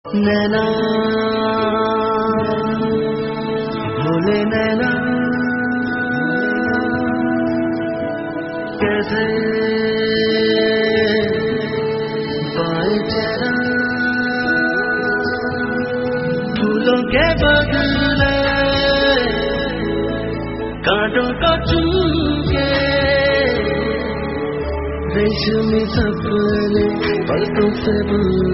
नैना भोले नैना कैसे पाए चेहरा फूलों के बदले कांटों को चूम के रेशमी सपने पलकों से